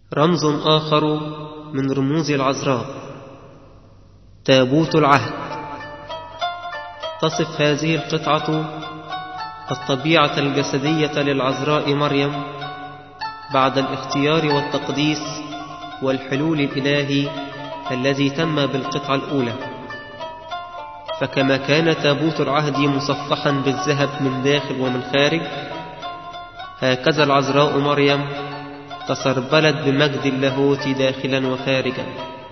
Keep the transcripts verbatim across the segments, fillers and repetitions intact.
رمز آخر من رموز العذراء تابوت العهد. تصف هذه القطعة الطبيعة الجسدية للعذراء مريم بعد الاختيار والتقديس والحلول الإلهي الذي تم بالقطعة الأولى. فكما كان تابوت العهد مصفحا بالذهب من داخل ومن خارج، هكذا العذراء مريم تسربلت بمجد اللاهوت داخلا وخارجا.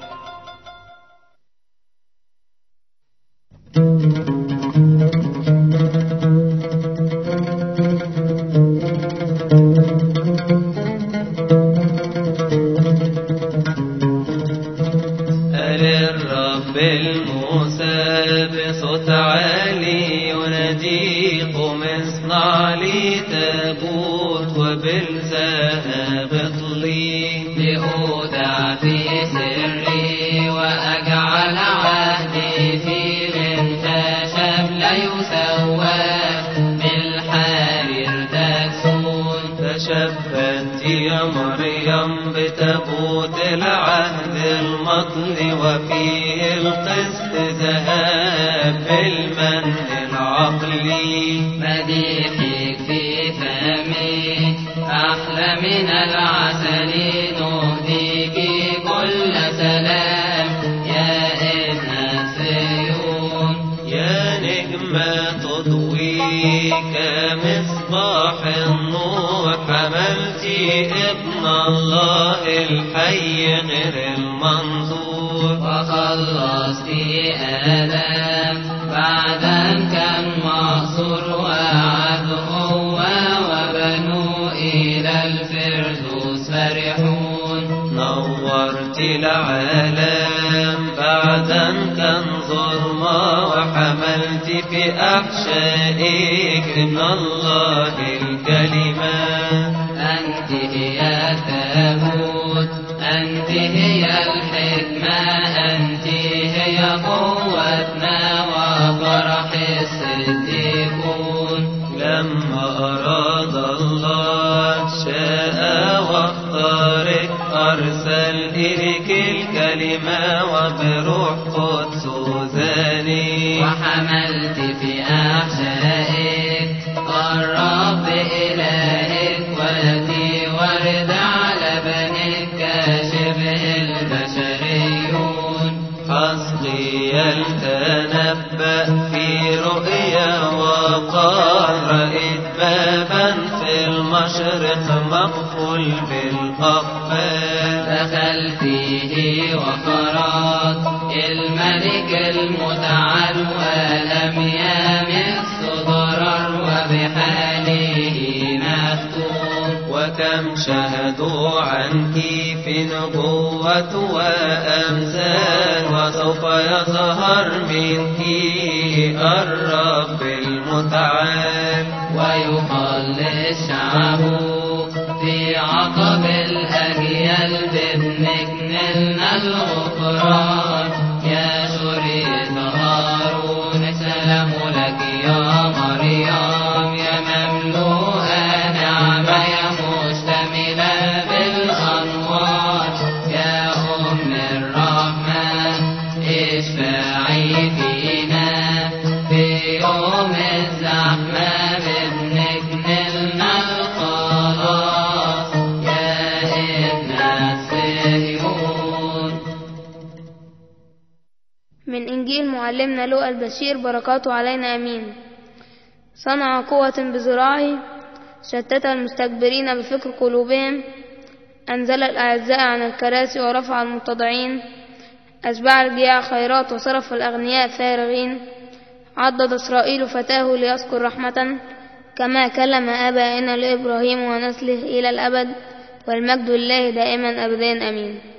قال الرب الموسى بصوت عالي ينادي قم اصنع لي تابوت وبالذهب اطلي لأودع في سري وأجعل عهدي في من خشب لا يسوى بالحرير تكسون. تشبهت يا مريم بتابوت العهد المطلي وفيه القسط ذهب بالمن العقلي. مديحك في فمي أحلى من العسل نهديك كل سلام يا ابنة صهيون. يا نجمة تضوي كمصباح النور حملتي ابن الله الحي غير المنظور. وخلصتي آدم بعد أن كان مقصور وعد هو وبنو إلى الفردوس فرحون. نورت العالم بعد أن كان ظلمة وحملت في أحشائك ابن الله الكلمة. أنت هي التابوت أنت هي الحكمة أنت هي قوتنا وفرح الصديقون. لما أراد الله شاء واختارك أرسل إليك الكلمة وبروح قدس زاني. وحملت في أحشائك الرب إلهك ولدي ورد على بنك كشبه البشريون. حزقيال تنبأ في رؤيا وقال رأيت بابا في المشرق مقفول بالأقفال. دخل فيه وخرج الملك المتعال ولم يمس ضرر وبحاله مفتون. وكم شهدوا عنك في نبوة وأمثال وسوف يظهر منك الرب المتعال. ويخلص شعبه في عقب الأجيال بابنك نلنا الغفران. يا سورية هارون سلام لك يا مريم يا مملوءة نعمة يا مشتملة بالأنوار. يا أم الرحمن اشفعي فينا في يوم الزحمة بابنك نلنا الخلاص يا ابنة صهيون. من إنجيل معلمنا لوقا البشير بركاته علينا آمين. صنع قوة بذراعه شتت المستكبرين بفكر قلوبهم. أنزل الأعزاء عن الكراسي ورفع المتضعين. أشبع الجياع خيرات وصرف الأغنياء فارغين. عضد إسرائيل فتاه ليذكر رحمة كما كلم آبائنا لإبراهيم ونسله إلى الأبد والمجد لله دائما أبدا آمين.